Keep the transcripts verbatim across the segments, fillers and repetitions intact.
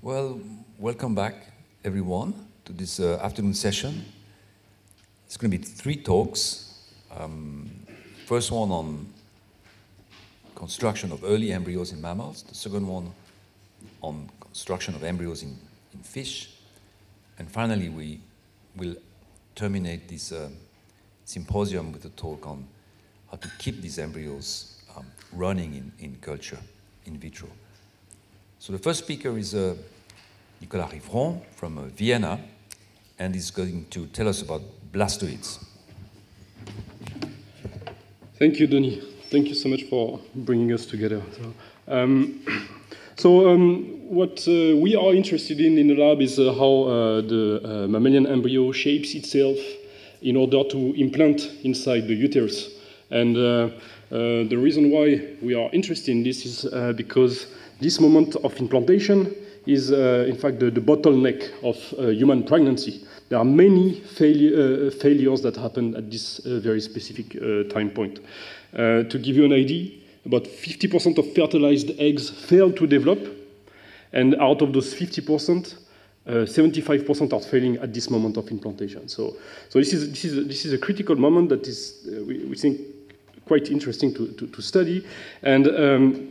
Well, welcome back, everyone, to this uh, afternoon session. It's going to be three talks. Um, first one on construction of early embryos in mammals. The second one on construction of embryos in, in fish. And finally, we will terminate this uh, symposium with a talk on how to keep these embryos um, running in, in culture, in vitro. So the first speaker is uh, Nicolas Rivron from uh, Vienna, and he's going to tell us about blastoids. Thank you, Denis. Thank you so much for bringing us together. So, um, so um, what uh, we are interested in in the lab is uh, how uh, the uh, mammalian embryo shapes itself in order to implant inside the uterus. And uh, uh, the reason why we are interested in this is uh, because this moment of implantation is, uh, in fact, the, the bottleneck of uh, human pregnancy. There are many failure, uh, failures that happen at this uh, very specific uh, time point. Uh, to give you an idea, about fifty percent of fertilized eggs fail to develop, and out of those fifty percent, uh, seventy-five percent are failing at this moment of implantation. So, so this is this is this is a critical moment that is uh, we, we think quite interesting to to, to study, and. Um,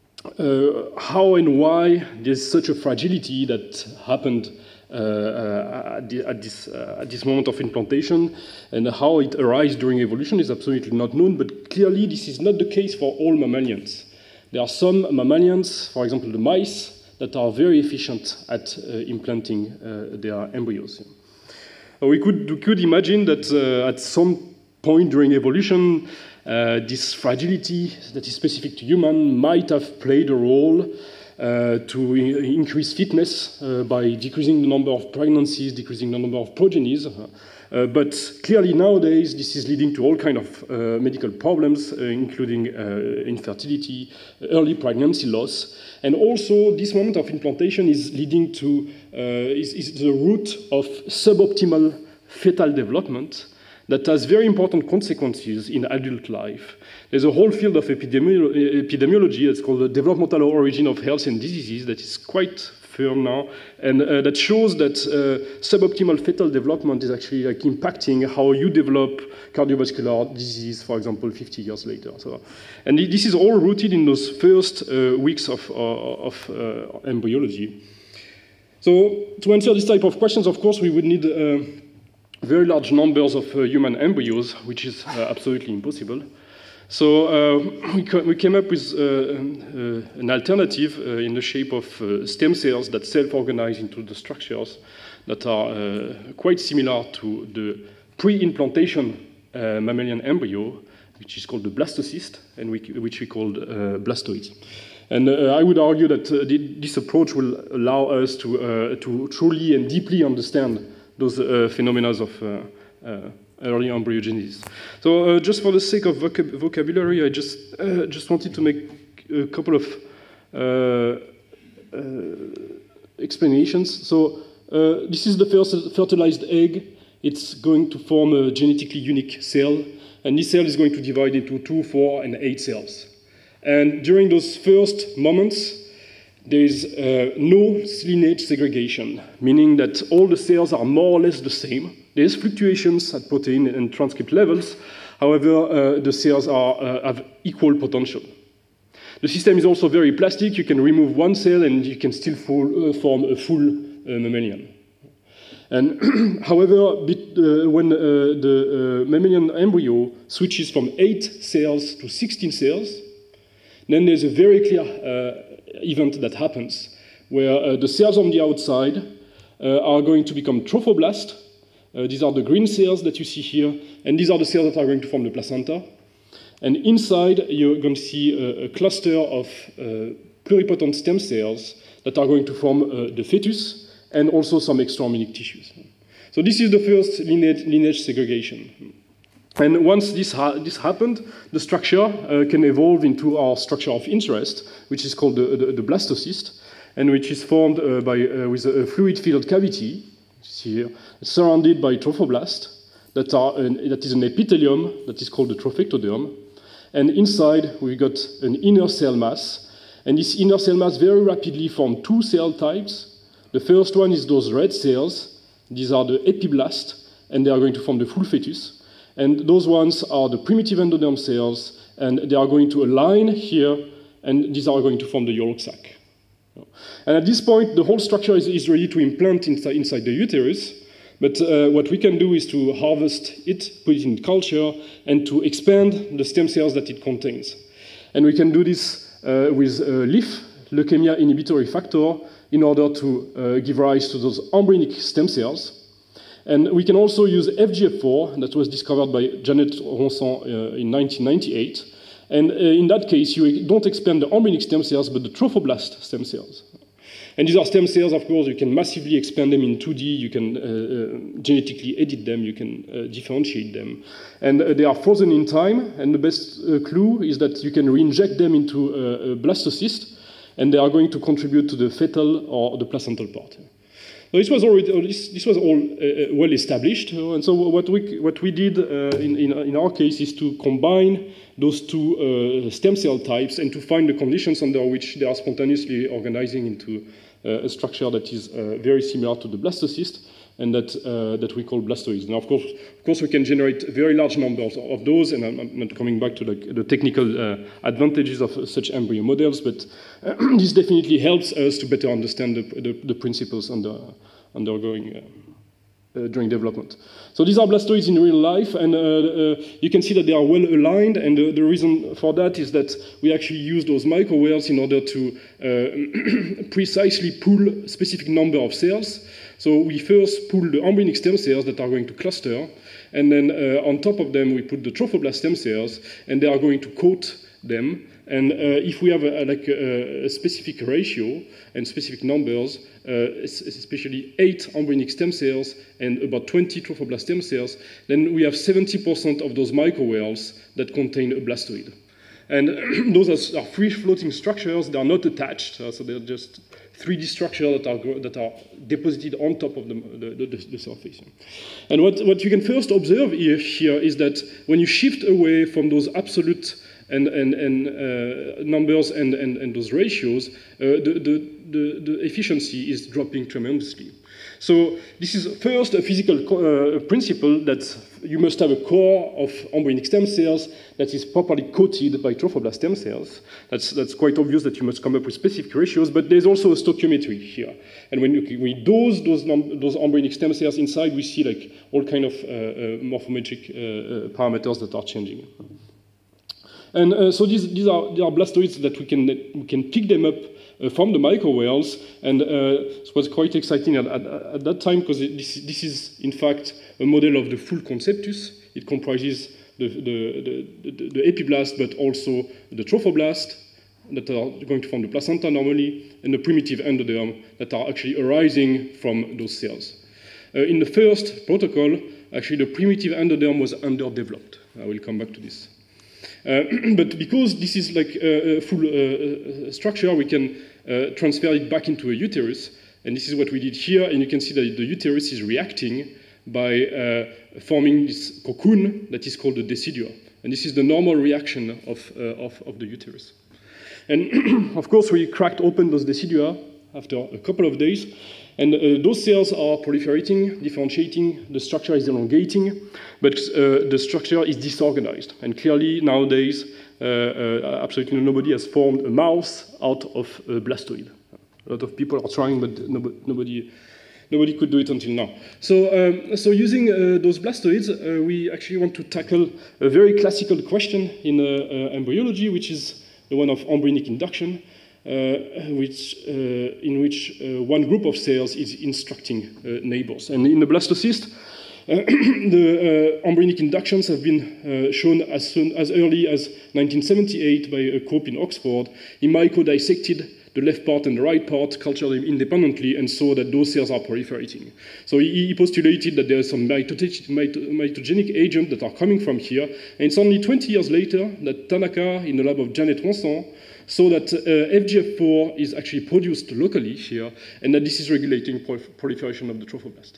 Uh, how and why there's such a fragility that happened uh, uh, at, the, at, this, uh, at this moment of implantation, and how it arises during evolution is absolutely not known, but clearly this is not the case for all mammalians. There are some mammalians, for example the mice, that are very efficient at uh, implanting uh, their embryos. Uh, we, could, we could imagine that uh, at some point during evolution, Uh, this fragility that is specific to human might have played a role uh, to in- increase fitness uh, by decreasing the number of pregnancies, decreasing the number of progenies. Uh, but clearly nowadays, this is leading to all kinds of uh, medical problems, uh, including uh, infertility, early pregnancy loss. And also, this moment of implantation is leading to, uh, is, is the root of suboptimal fetal development that has very important consequences in adult life. There's a whole field of epidemiolo- epidemiology that's called the developmental origin of health and diseases that is quite firm now, and uh, that shows that uh, suboptimal fetal development is actually like impacting how you develop cardiovascular disease, for example, fifty years later. So, and this is all rooted in those first uh, weeks of, uh, of uh, embryology. So to answer this type of questions, of course, we would need uh, very large numbers of uh, human embryos, which is uh, absolutely impossible. So uh, we, co- we came up with uh, uh, an alternative uh, in the shape of uh, stem cells that self-organize into the structures that are uh, quite similar to the pre-implantation uh, mammalian embryo, which is called the blastocyst, and we, which we called uh, blastoids. And uh, I would argue that uh, this approach will allow us to, uh, to truly and deeply understand those uh, phenomena of uh, uh, early embryogenesis. So uh, just for the sake of vocab- vocabulary, I just uh, just wanted to make a couple of uh, uh, explanations. So uh, this is the first fertilized egg. It's going to form a genetically unique cell, and this cell is going to divide into two, four, and eight cells. And during those first moments, there is uh, no lineage segregation, meaning that all the cells are more or less the same. There is fluctuations at protein and transcript levels. However, uh, the cells are, uh, have equal potential. The system is also very plastic. You can remove one cell and you can still full, uh, form a full uh, mammalian. And however, bit, uh, when uh, the uh, mammalian embryo switches from eight cells to sixteen cells, then there's a very clear uh, event that happens where uh, the cells on the outside uh, are going to become trophoblasts. Uh, these are the green cells that you see here, and these are the cells that are going to form the placenta. And inside, you're going to see a, a cluster of uh, pluripotent stem cells that are going to form uh, the fetus and also some extra-amniotic tissues. So this is the first lineage, lineage segregation. And once this, ha- this happened, the structure uh, can evolve into our structure of interest, which is called the, the, the blastocyst, and which is formed uh, by, uh, with a fluid-filled cavity, see here, surrounded by trophoblasts, that, are an, that is an epithelium that is called the trophectoderm. And inside, we got an inner cell mass, and this inner cell mass very rapidly formed two cell types, The first one is those red cells. These are the epiblasts, and they are going to form the full fetus. And those ones are the primitive endoderm cells, and they are going to align here, and these are going to form the yolk sac. And at this point, the whole structure is, is ready to implant inside, inside the uterus. But uh, what we can do is to harvest it, put it in culture, and to expand the stem cells that it contains. And we can do this uh, with uh, L I F, leukemia inhibitory factor, in order to uh, give rise to those embryonic stem cells. And we can also use F G F four, that was discovered by Janet Ronson uh, in nineteen ninety-eight. And uh, in that case, you don't expand the embryonic stem cells, but the trophoblast stem cells. And these are stem cells, of course, you can massively expand them in two D, you can uh, uh, genetically edit them, you can uh, differentiate them. And uh, they are frozen in time, and the best uh, clue is that you can re-inject them into a, a blastocyst, and they are going to contribute to the fetal or the placental part. So this was already this, this was all uh, well established, uh, and so what we what we did uh, in, in in our case is to combine those two uh, stem cell types and to find the conditions under which they are spontaneously organizing into uh, a structure that is uh, very similar to the blastocyst, and that uh, that we call blastoids. Now, of course, of course, we can generate very large numbers of those, and I'm, I'm not coming back to the, the technical uh, advantages of such embryo models, but uh, this definitely helps us to better understand the, the, the principles under, undergoing uh, uh, during development. So these are blastoids in real life, and uh, uh, you can see that they are well aligned, and uh, the reason for that is that we actually use those microwells in order to uh, precisely pull a specific number of cells. So we first pull the embryonic stem cells that are going to cluster, and then uh, on top of them we put the trophoblast stem cells, and they are going to coat them. And uh, if we have a, like a, a specific ratio and specific numbers, uh, especially eight embryonic stem cells and about twenty trophoblast stem cells, then we have seventy percent of those microwells that contain a blastoid. And those are, are free-floating structures. They are not attached, uh, so they're just three D structures that are, that are deposited on top of the, the, the, the surface. And what, what you can first observe here, here is that when you shift away from those absolute and, and, and uh, numbers and, and, and those ratios, uh, the, the, the, the efficiency is dropping tremendously. So this is first a physical uh, principle that you must have a core of embryonic stem cells that is properly coated by trophoblast stem cells. That's, that's quite obvious that you must come up with specific ratios, but there's also a stoichiometry here. And when you, we dose those, those embryonic stem cells inside, we see like all kind of uh, uh, morphometric uh, uh, parameters that are changing. And uh, so these, these, are, these are blastoids that we can, we can pick them up uh, from the microwells, and uh, it was quite exciting at, at, at that time, because this, this is, in fact, a model of the full conceptus. It comprises the, the, the, the, the epiblast, but also the trophoblast that are going to form the placenta normally, and the primitive endoderm that are actually arising from those cells. Uh, in the first protocol, actually the primitive endoderm was underdeveloped. I will come back to this. Uh, but because this is like a full uh, structure, we can uh, transfer it back into a uterus. And this is what we did here. And you can see that the uterus is reacting by uh, forming this cocoon that is called the decidua. And this is the normal reaction of, uh, of, of the uterus. And of course, we cracked open those decidua after a couple of days. And uh, those cells are proliferating, differentiating, the structure is elongating, but uh, the structure is disorganized. And clearly, nowadays, uh, uh, absolutely nobody has formed a mouse out of a blastoid. A lot of people are trying, but nobody, nobody, nobody could do it until now. So, um, so using uh, those blastoids, uh, we actually want to tackle a very classical question in uh, uh, embryology, which is the one of embryonic induction. Uh, which, uh, in which uh, one group of cells is instructing uh, neighbors. And in the blastocyst, uh, the uh, embryonic inductions have been uh, shown as, soon, as early as nineteen seventy-eight by a group in Oxford. He micro-dissected the left part and the right part, cultured them independently, and saw that those cells are proliferating. So he, he postulated that there is some mitotic, mito, mitogenic agent that are coming from here. And it's only twenty years later that Tanaka, in the lab of Janet Ronson, so that uh, F G F four is actually produced locally here, and that this is regulating prol proliferation of the trophoblast.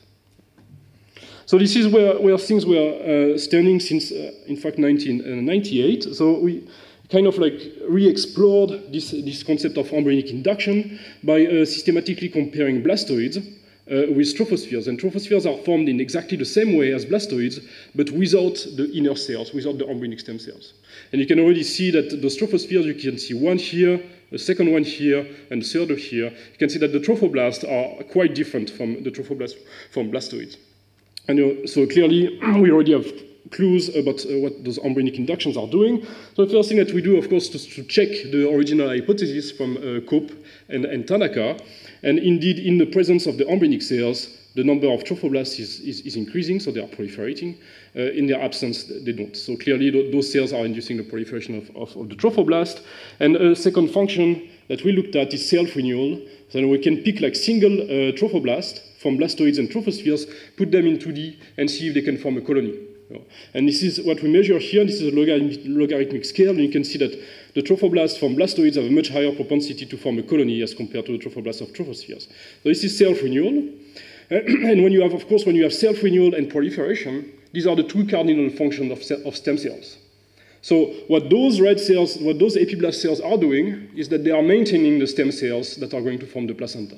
So this is where, where things were uh, standing since, uh, in fact, nineteen ninety-eight. So we, kind of like re-explored this, this concept of embryonic induction by uh, systematically comparing blastoids uh, with trophospheres. And trophospheres are formed in exactly the same way as blastoids, but without the inner cells, without the embryonic stem cells. And you can already see that those trophospheres, you can see one here, the second one here, and the third here. You can see that the trophoblasts are quite different from the trophoblasts from blastoids. And uh, so clearly, we already have clues about uh, what those embryonic inductions are doing. So the first thing that we do, of course, is to check the original hypothesis from uh, Cope and, and Tanaka. And indeed, in the presence of the embryonic cells, the number of trophoblasts is, is, is increasing, so they are proliferating. Uh, in their absence, they don't. So clearly, th those cells are inducing the proliferation of, of, of the trophoblast. And a second function that we looked at is self-renewal. So we can pick like single uh, trophoblast from blastoids and trophospheres, put them in two D, and see if they can form a colony. And this is what we measure here. This is a logarithmic, logarithmic scale, and you can see that the trophoblasts from blastoids have a much higher propensity to form a colony as compared to the trophoblasts of trophospheres. So this is self-renewal. And when you have, of course, when you have self-renewal and proliferation, these are the two cardinal functions of, of stem cells. So what those red cells, what those epiblast cells are doing is that they are maintaining the stem cells that are going to form the placenta.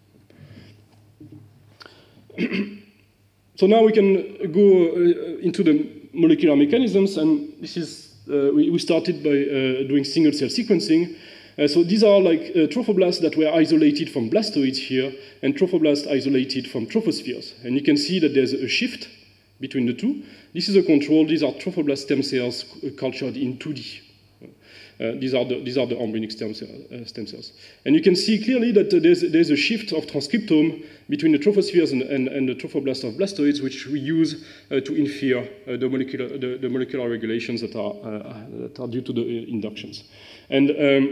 So now we can go uh, into the molecular mechanisms, and this is, uh, we, we started by uh, doing single cell sequencing. Uh, so these are like uh, trophoblasts that were isolated from blastoids here, and trophoblasts isolated from trophospheres. And you can see that there's a shift between the two. This is a control. These are trophoblast stem cells cultured in two D. Uh, these, are the, these are the embryonic stem, cell, uh, stem cells. And you can see clearly that uh, there's, there's a shift of transcriptome between the trophospheres and, and, and the trophoblasts of blastoids, which we use uh, to infer uh, the, molecular, the, the molecular regulations that are, uh, that are due to the uh, inductions. And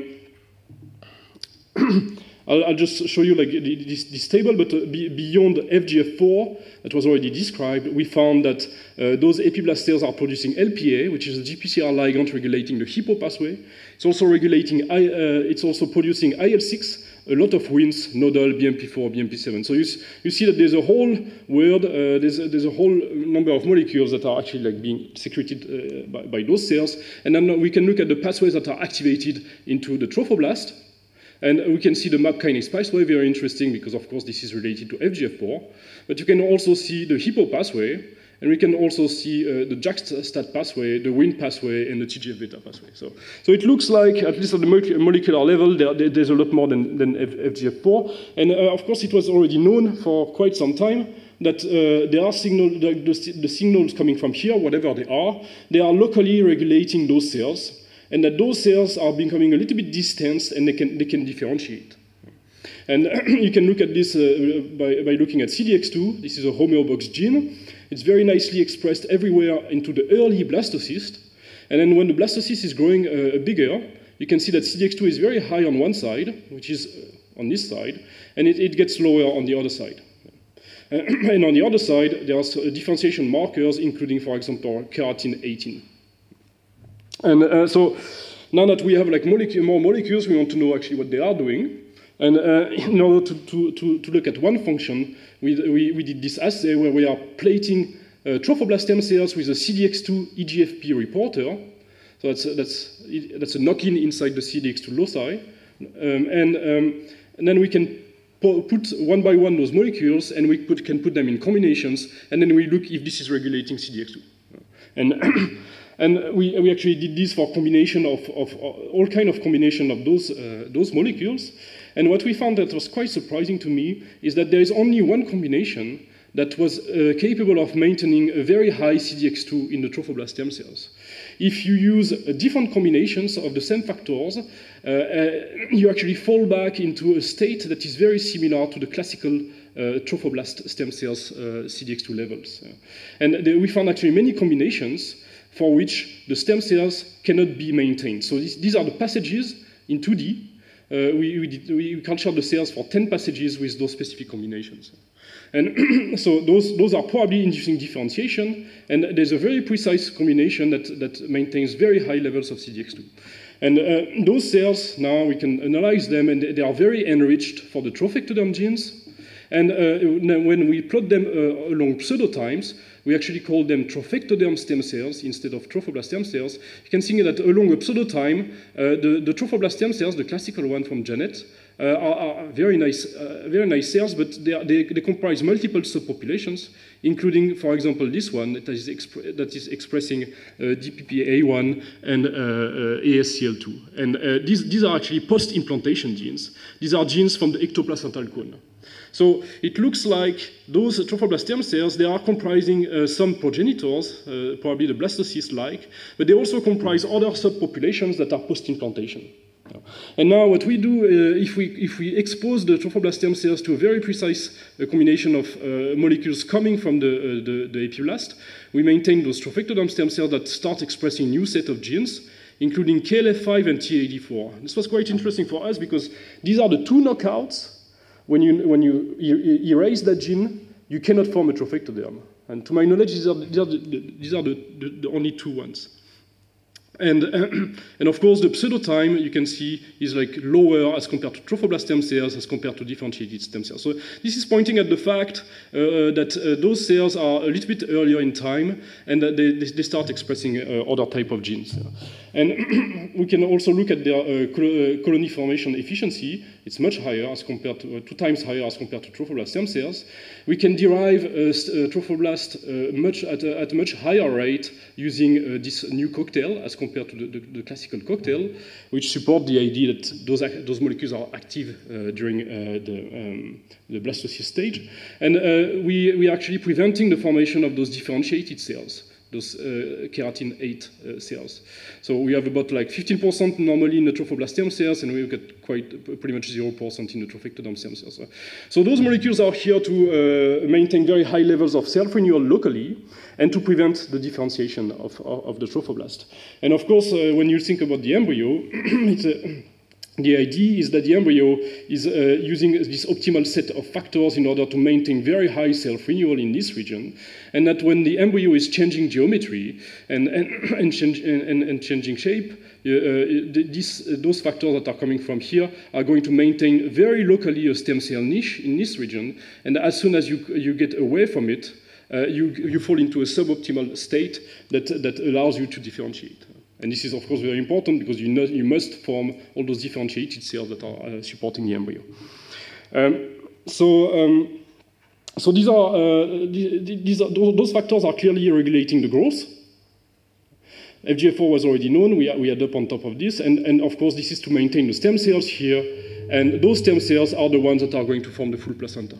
um, I'll, I'll just show you like this, this table, but uh, be, beyond F G F four that was already described, we found that uh, those epiblast cells are producing L P A, which is a G P C R ligand regulating the Hippo pathway. It's also regulating, I, uh, it's also producing I L six, a lot of wins, nodal, B M P four, B M P seven. So you, you see that there's a whole world, uh, there's, a, there's a whole number of molecules that are actually like being secreted uh, by, by those cells. And then we can look at the pathways that are activated into the trophoblast. And we can see the MAP kinase pathway, very interesting because, of course, this is related to F G F four. But you can also see the Hippo pathway, and we can also see uh, the JAK-STAT pathway, the Wnt pathway, and the T G F beta pathway. So, so it looks like, at least at the molecular level, there, there's a lot more than, than F G F four. And, uh, of course, it was already known for quite some time that uh, there are signal, the, the, the signals coming from here, whatever they are, they are locally regulating those cells, and that those cells are becoming a little bit distanced and they can, they can differentiate. And you can look at this uh, by, by looking at C D X two. This is a homeobox gene. It's very nicely expressed everywhere into the early blastocyst. And then when the blastocyst is growing uh, bigger, you can see that C D X two is very high on one side, which is uh, on this side, and it, it gets lower on the other side. Uh, and on the other side, there are differentiation markers, including, for example, keratin eighteen. And uh, so now that we have like molecule, more molecules, we want to know actually what they are doing. And uh, in order to, to, to, to look at one function, we, we, we did this assay where we are plating uh, trophoblast stem cells with a C D X two E G F P reporter. So that's, that's, that's a knock-in inside the C D X two loci. Um, and, um, and then we can put one by one those molecules, and we put, can put them in combinations, and then we look if this is regulating C D X two. And And we, we actually did this for combination of, of, of all kind of combination of those, uh, those molecules. And what we found that was quite surprising to me is that there is only one combination that was uh, capable of maintaining a very high C D X two in the trophoblast stem cells. If you use uh, different combinations of the same factors, uh, uh, you actually fall back into a state that is very similar to the classical uh, trophoblast stem cells uh, C D X two levels. And the, we found actually many combinations for which the stem cells cannot be maintained. So this, these are the passages in two D. Uh, we, we, did, we cultured the cells for ten passages with those specific combinations. And so those, those are probably inducing differentiation, and there's a very precise combination that, that maintains very high levels of C D X two. And uh, those cells, now we can analyze them, and they are very enriched for the trophectoderm genes. And uh, when we plot them uh, along pseudotimes, we actually call them trophectoderm stem cells instead of trophoblast stem cells. You can see that along a pseudotime, uh, the, the trophoblast stem cells, the classical one from Janet, uh, are, are very nice, uh, very nice cells, but they, are, they, they comprise multiple subpopulations, including, for example, this one that is, expre that is expressing uh, D P P A one and uh, uh, A S C L two. And uh, these, these are actually post-implantation genes. These are genes from the ectoplacental cone. So it looks like those trophoblast stem cells, they are comprising uh, some progenitors, uh, probably the blastocyst-like, but they also comprise other subpopulations that are post-implantation. And now what we do, uh, if, we, if we expose the trophoblast stem cells to a very precise uh, combination of uh, molecules coming from the, uh, the, the epiblast, we maintain those trophectoderm stem cells that start expressing new set of genes, including K L F five and T A D four. This was quite interesting for us because these are the two knockouts. When you, when you, you erase that gene, you cannot form a trophectoderm. And to my knowledge, these are, these are, the, these are the, the, the only two ones. And, uh, and of course, the pseudotime, you can see, is like lower as compared to trophoblast stem cells as compared to differentiated stem cells. So this is pointing at the fact uh, that uh, those cells are a little bit earlier in time and that they, they start expressing uh, other type of genes. And we can also look at their uh, col colony formation efficiency. It's much higher as compared to, uh, two times higher as compared to trophoblast stem cells. We can derive uh, uh, trophoblast uh, much at, a, at a much higher rate using uh, this new cocktail as compared to the, the, the classical cocktail, which support the idea that those, those molecules are active uh, during uh, the, um, the blastocyst stage. And uh, we, we are actually preventing the formation of those differentiated cells, those uh, keratin eight uh, cells. So we have about like fifteen percent normally in the trophoblast stem cells, and we get quite uh, pretty much zero percent in the trophectoderm stem cells. So those molecules are here to uh, maintain very high levels of self-renewal locally and to prevent the differentiation of, of, of the trophoblast. And of course, uh, when you think about the embryo, it's a the idea is that the embryo is uh, using this optimal set of factors in order to maintain very high self-renewal in this region, and that when the embryo is changing geometry and, and, and, change, and, and changing shape, uh, this, uh, those factors that are coming from here are going to maintain very locally a stem cell niche in this region, and as soon as you, you get away from it, uh, you, you fall into a suboptimal state that, that allows you to differentiate. And this is, of course, very important because you, know, you must form all those differentiated cells that are uh, supporting the embryo. Um, so, um, so these are, uh, these are, those factors are clearly regulating the growth. F G F four was already known. We, we add up on top of this. And, and, of course, this is to maintain the stem cells here. And those stem cells are the ones that are going to form the full placenta.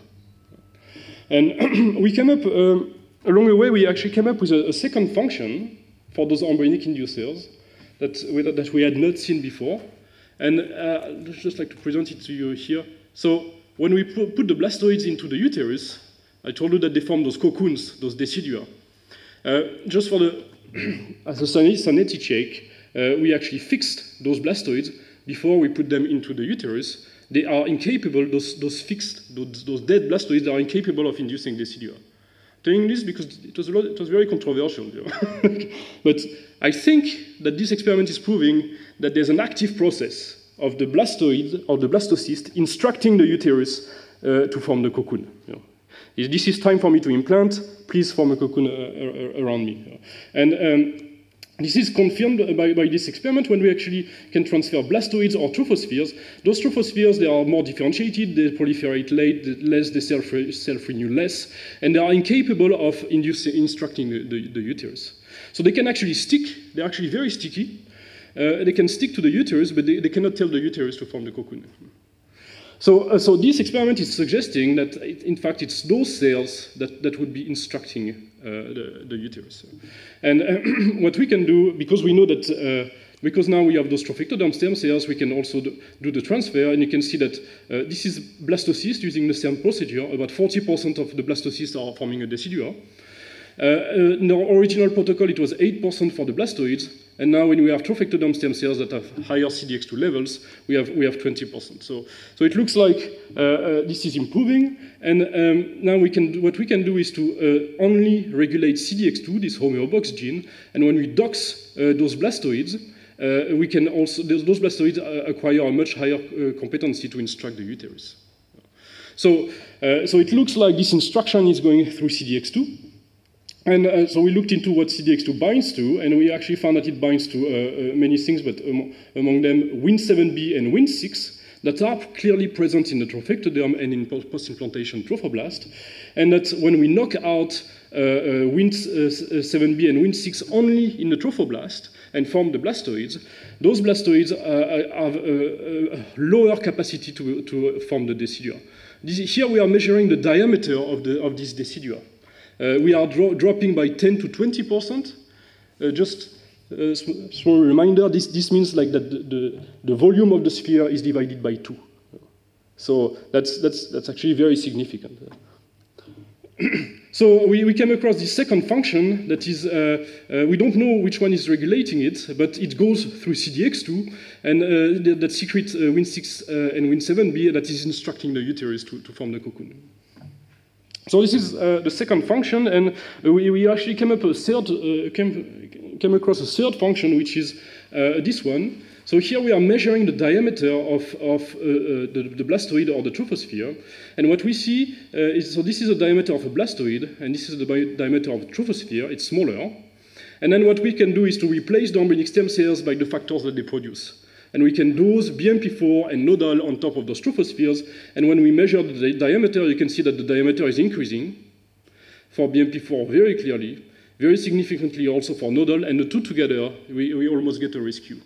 And we came up, um, along the way, we actually came up with a, a second function for those embryonic inducers that we, that we had not seen before. And uh, I'd just like to present it to you here. So when we pu put the blastoids into the uterus, I told you that they form those cocoons, those decidua. Uh, just for the, as a sanity check, uh, we actually fixed those blastoids before we put them into the uterus. They are incapable, those, those fixed, those, those dead blastoids are incapable of inducing decidua. Saying this because it was, a lot, it was very controversial. You know? But I think that this experiment is proving that there's an active process of the blastoid, or the blastocyst, instructing the uterus uh, to form the cocoon. You know? If this is time for me to implant, please form a cocoon uh, around me. You know? And um, this is confirmed by, by this experiment when we actually can transfer blastoids or trophospheres. Those trophospheres, they are more differentiated, they proliferate late, less, they self-renew self less, and they are incapable of inducing, instructing the, the, the uterus. So they can actually stick, they're actually very sticky. Uh, they can stick to the uterus, but they, they cannot tell the uterus to form the cocoon. So, uh, so this experiment is suggesting that, it, in fact, it's those cells that, that would be instructing uh, the, the uterus. And uh, what we can do, because we know that, uh, because now we have those trophectoderm stem cells, we can also do, do the transfer, and you can see that uh, this is blastocyst using the same procedure. About forty percent of the blastocysts are forming a decidua. Uh, uh, in our original protocol, it was eight percent for the blastoids, and now when we have trophectoderm stem cells that have higher C D X two levels, we have, we have twenty percent. So, so it looks like uh, uh, this is improving, and um, now we can, what we can do is to uh, only regulate C D X two, this homeobox gene, and when we dox uh, those blastoids, uh, we can also, those, those blastoids acquire a much higher uh, competency to instruct the uterus. So, uh, so it looks like this instruction is going through C D X two. And uh, so we looked into what C D X two binds to, and we actually found that it binds to uh, uh, many things, but um, among them Win seven B and Win six that are clearly present in the trophectoderm and in post-implantation trophoblast, and that when we knock out uh, uh, Win seven B and Win six only in the trophoblast and form the blastoids, those blastoids uh, have a, a lower capacity to, to form the decidua. This, here we are measuring the diameter of, the, of this decidua. Uh, we are dro dropping by ten to twenty percent. Uh, just a small reminder, this, this means like that the, the, the volume of the sphere is divided by two. So that's, that's, that's actually very significant. So we, we came across this second function that is, uh, uh, we don't know which one is regulating it, but it goes through C D X two, and uh, that, that secret uh, Win six uh, and Win seven B that is instructing the uterus to, to form the cocoon. So this is uh, the second function, and we, we actually came up a third, uh, came, came across a third function, which is uh, this one. So here we are measuring the diameter of, of uh, uh, the, the blastoid or the trophosphere, and what we see uh, is, so this is the diameter of a blastoid, and this is the diameter of a trophosphere. It's smaller, and then what we can do is to replace the embryonic stem cells by the factors that they produce. And we can dose B M P four and nodal on top of those trophospheres. And when we measure the di diameter, you can see that the diameter is increasing for B M P four very clearly, very significantly also for nodal. And the two together, we, we almost get a rescue.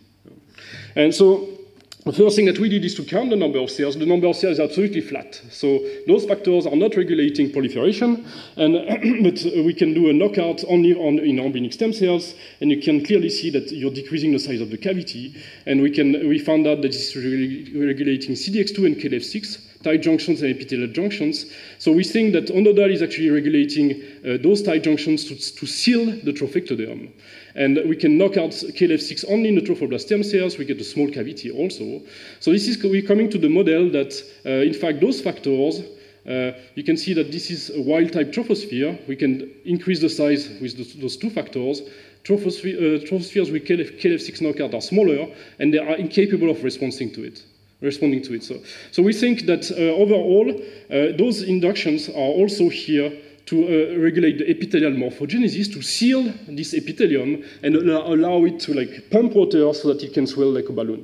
And so the first thing that we did is to count the number of cells. The number of cells is absolutely flat. So those factors are not regulating proliferation, and but we can do a knockout only on in embryonic stem cells, and you can clearly see that you're decreasing the size of the cavity. And we can we found out that this is regulating C D X two and K L F six, tight junctions and epithelial junctions. So we think that nodal is actually regulating uh, those tight junctions to, to seal the trophectoderm. And we can knock out K L F six only in the trophoblast stem cells. We get a small cavity also. So this is we're coming to the model that, uh, in fact, those factors, uh, you can see that this is a wild-type trophosphere. We can increase the size with those, those two factors. Trophosphere, uh, trophospheres with K L F six knockout are smaller, and they are incapable of responding to it. Responding to it. So, so we think that uh, overall, uh, those inductions are also here to uh, regulate the epithelial morphogenesis, to seal this epithelium and allow, allow it to like pump water so that it can swell like a balloon.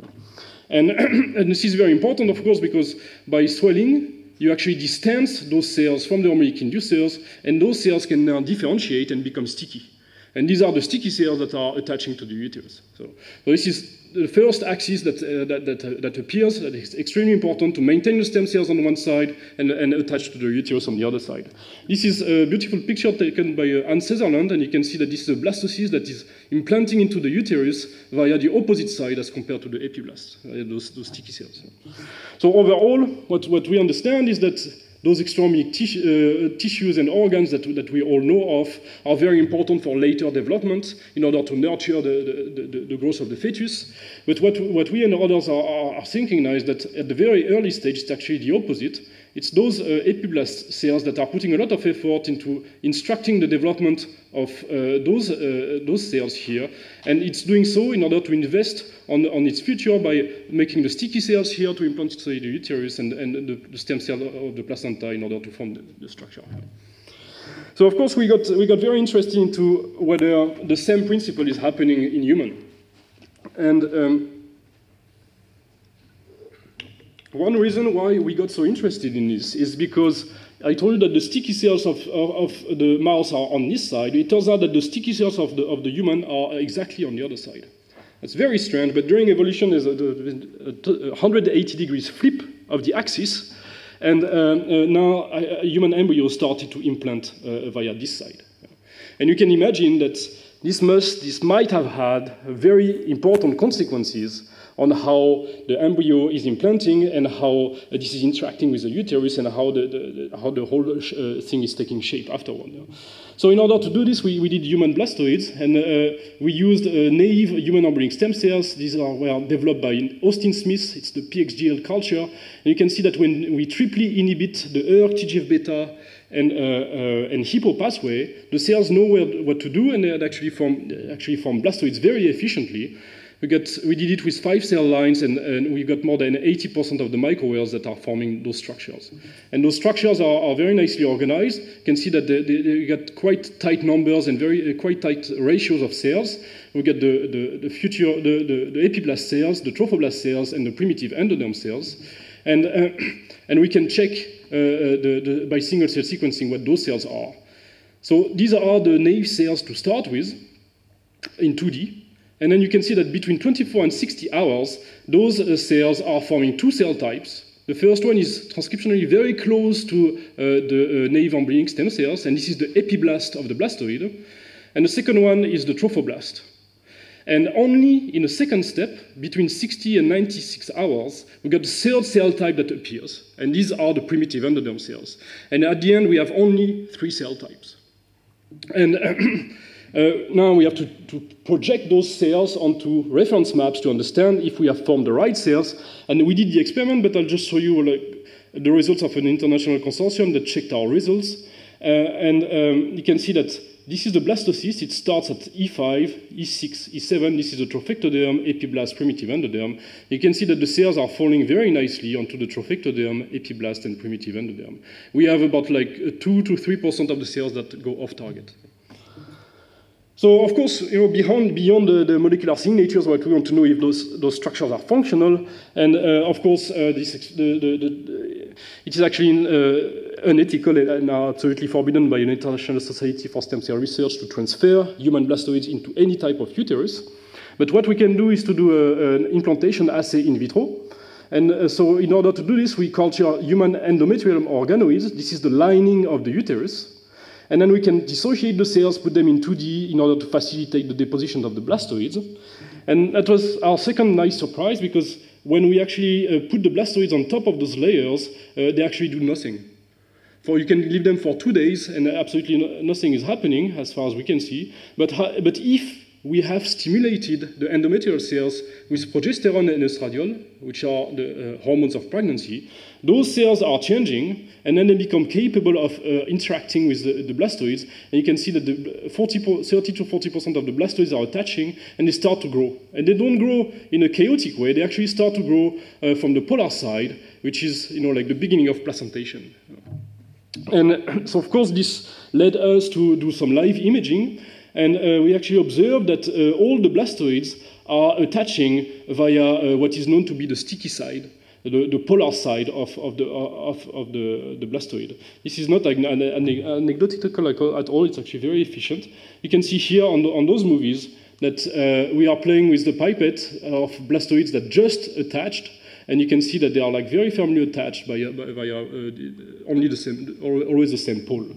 And, and this is very important, of course, because by swelling, you actually distance those cells from the hormonic inducers, and those cells can now differentiate and become sticky. And these are the sticky cells that are attaching to the uterus. So, so this is the first axis that, uh, that, that, uh, that appears, that is extremely important to maintain the stem cells on one side and, and attach to the uterus on the other side. This is a beautiful picture taken by uh, Anne Sutherland, and you can see that this is a blastocyst that is implanting into the uterus via the opposite side as compared to the epiblast, uh, those, those sticky cells. So overall, what, what we understand is that those extraorganic tis uh, tissues and organs that, that we all know of are very important for later development in order to nurture the, the, the, the growth of the fetus. But what, what we and others are, are, are thinking now is that at the very early stage, it's actually the opposite. It's those uh, epiblast cells that are putting a lot of effort into instructing the development of uh, those, uh, those cells here. And it's doing so in order to invest on, on its future by making the sticky cells here to implant inside the uterus and, and the, the stem cell of the placenta in order to form the, the structure. So of course we got, we got very interested into whether the same principle is happening in human. And um, one reason why we got so interested in this is because I told you that the sticky cells of, of, of the mouse are on this side. It turns out that the sticky cells of the, of the human are exactly on the other side. It's very strange, but during evolution there's a, a, a one hundred eighty degrees flip of the axis, and uh, uh, now a, a human embryo started to implant uh, via this side. And you can imagine that this must, this might have had very important consequences on how the embryo is implanting and how uh, this is interacting with the uterus and how the, the, the, how the whole uh, thing is taking shape afterward. Yeah. So in order to do this, we, we did human blastoids, and uh, we used uh, naive human embryonic stem cells. These are were developed by Austin Smith. It's the P X G L culture. And you can see that when we triply inhibit the E R K, T G F beta, and, uh, uh, and Hippo pathway, the cells know where, what to do, and they actually form, actually form blastoids very efficiently. We, got, we did it with five cell lines, and, and we got more than eighty percent of the microwires that are forming those structures. And those structures are, are very nicely organized. You can see that they, they, they got quite tight numbers and very uh, quite tight ratios of cells. We get the, the, the future, the, the, the epiblast cells, the trophoblast cells, and the primitive endoderm cells. And, uh, and we can check uh, the, the, by single cell sequencing what those cells are. So these are the naive cells to start with in two D. And then you can see that between twenty-four and sixty hours, those uh, cells are forming two cell types. The first one is transcriptionally very close to uh, the uh, naive embryonic stem cells, and this is the epiblast of the blastoid. And the second one is the trophoblast. And only in a second step, between sixty and ninety-six hours, we got the third cell type that appears. And these are the primitive endoderm cells. And at the end, we have only three cell types. And Uh, now we have to, to project those cells onto reference maps to understand if we have formed the right cells. And we did the experiment, but I'll just show you like, the results of an international consortium that checked our results. Uh, and um, you can see that this is the blastocyst. It starts at E five, E six, E seven. This is the trophectoderm, epiblast, primitive endoderm. You can see that the cells are falling very nicely onto the trophectoderm, epiblast, and primitive endoderm. We have about like two to three percent of the cells that go off target. So, of course, you know, beyond, beyond the, the molecular signatures, what we want to know if those, those structures are functional. And, uh, of course, uh, this, the, the, the, it is actually uh, unethical and now absolutely forbidden by an International Society for Stem Cell Research to transfer human blastoids into any type of uterus. But what we can do is to do a, an implantation assay in vitro. And uh, so in order to do this, we culture human endometrial organoids. This is the lining of the uterus. And then we can dissociate the cells, put them in two D in order to facilitate the deposition of the blastoids. And that was our second nice surprise, because when we actually uh, put the blastoids on top of those layers, uh, they actually do nothing. For you can leave them for two days and absolutely no, nothing is happening as far as we can see. But, but if we have stimulated the endometrial cells with progesterone and estradiol, which are the uh, hormones of pregnancy, those cells are changing, and then they become capable of uh, interacting with the, the blastoids. And you can see that the forty, thirty to forty percent of the blastoids are attaching, and they start to grow. And they don't grow in a chaotic way. They actually start to grow uh, from the polar side, which is, you know, like the beginning of placentation. And so, of course, this led us to do some live imaging. And uh, we actually observed that uh, all the blastoids are attaching via uh, what is known to be the sticky side, the, the polar side of, of, the, of, of the, the blastoid. This is not an, an, an anecdotal at all, it's actually very efficient. You can see here on, the, on those movies that uh, we are playing with the pipette of blastoids that just attached, and you can see that they are like very firmly attached by, by, via uh, only the same, always the same pole.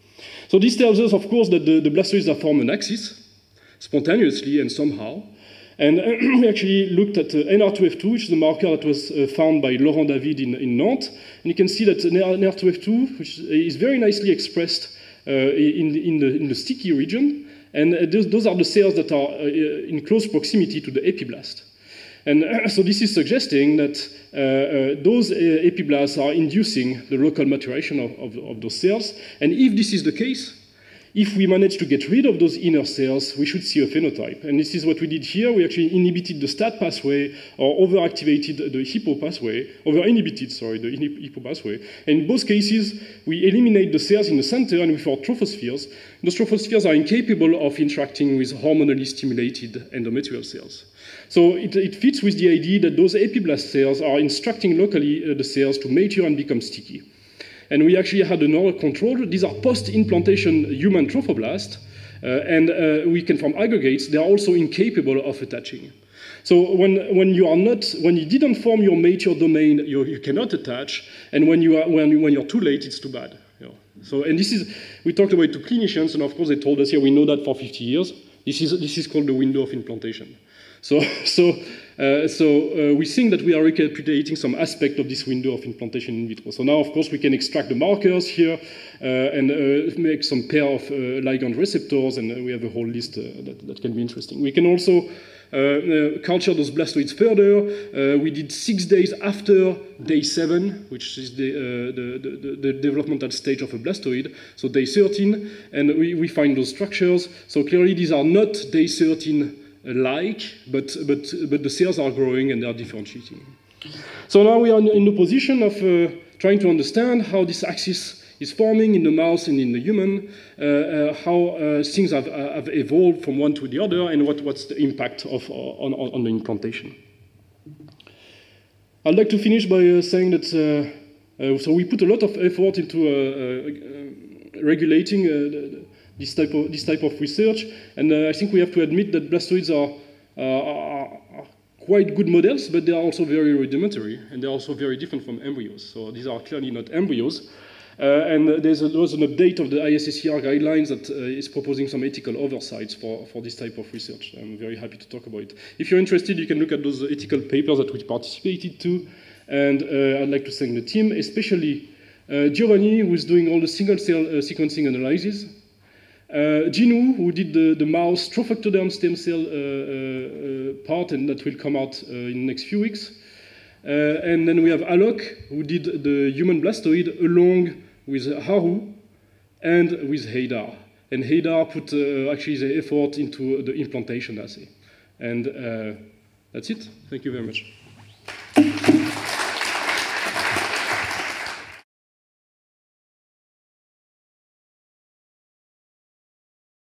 So this tells us, of course, that the, the blastoids are formed an axis, spontaneously and somehow. And we actually looked at uh, N R two F two, which is a marker that was uh, found by Laurent David in, in Nantes. And you can see that N R two F two, which is very nicely expressed uh, in, the, in, the, in the sticky region. And uh, those, those are the cells that are uh, in close proximity to the epiblast. And uh, so this is suggesting that uh, uh, those uh, epiblasts are inducing the local maturation of, of, of those cells. And if this is the case, if we manage to get rid of those inner cells, we should see a phenotype. And this is what we did here. We actually inhibited the STAT pathway or overactivated the hippo pathway, over-inhibited, sorry, the hippo pathway. And in both cases, we eliminate the cells in the center and we form trophospheres. Those trophospheres are incapable of interacting with hormonally stimulated endometrial cells. So it, it fits with the idea that those epiblast cells are instructing locally uh, the cells to mature and become sticky. And we actually had another control. These are post-implantation human trophoblasts, uh, and uh, we can form aggregates. They are also incapable of attaching. So when, when you are not, when you didn't form your mature domain, you, you cannot attach, and when you are, when, when you're too late, it's too bad. You know. So, and this is, we talked about it to clinicians, and of course they told us, yeah, we know that for fifty years. This is, this is called the window of implantation. So, so, uh, so uh, we think that we are recapitulating some aspect of this window of implantation in vitro. So now, of course, we can extract the markers here uh, and uh, make some pair of uh, ligand receptors, and uh, we have a whole list uh, that, that can be interesting. We can also uh, uh, culture those blastoids further. Uh, we did six days after day seven, which is the, uh, the, the, the developmental stage of a blastoid, so day thirteen, and we, we find those structures. So clearly these are not day thirteen like, but, but, but the cells are growing and they are differentiating. So now we are in the position of uh, trying to understand how this axis is forming in the mouse and in the human, uh, uh, how uh, things have, uh, have evolved from one to the other, and what, what's the impact of, uh, on, on the implantation. I'd like to finish by uh, saying that uh, uh, so we put a lot of effort into uh, uh, regulating uh, the, this, type of, this type of research, and uh, I think we have to admit that blastoids are, uh, are, are quite good models, but they are also very rudimentary, and they're also very different from embryos. So these are clearly not embryos. Uh, and there's a, there was an update of the I S A C R guidelines that uh, is proposing some ethical oversights for, for this type of research. I'm very happy to talk about it. If you're interested, you can look at those ethical papers that we participated to. And uh, I'd like to thank the team, especially uh, Giovanni, who is doing all the single-cell uh, sequencing analysis. Uh, Jinu, who did the, the mouse trophectoderm stem cell uh, uh, part, and that will come out uh, in the next few weeks. Uh, and then we have Alok, who did the human blastoid along with Haru and with Haydar. And Haydar put uh, actually the effort into the implantation assay. And uh, that's it. Thank you very much.